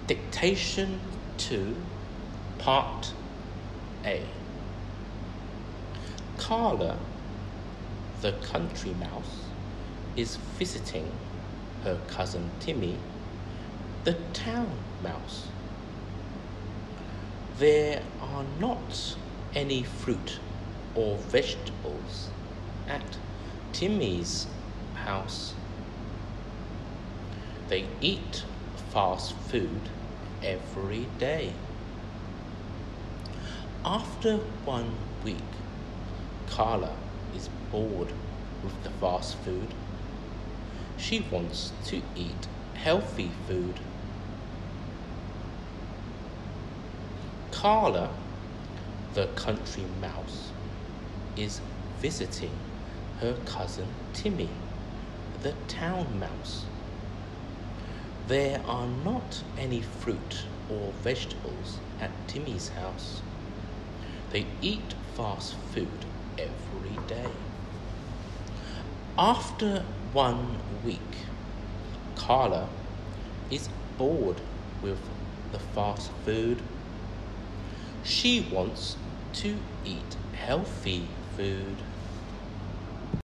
Dictation 2, Part A. Carla, the country mouse, is visiting her cousin Timmy, the town mouse. There are not any fruit or vegetables at Timmy's house. They eat fast food every day. After 1 week, Carla is bored with the fast food. She wants to eat healthy food. Carla, the country mouse, is visiting her cousin Timmy, the town mouse. There are not any fruit or vegetables at Timmy's house. They eat fast food every day. After 1 week, Carla is bored with the fast food. She wants to eat healthy food.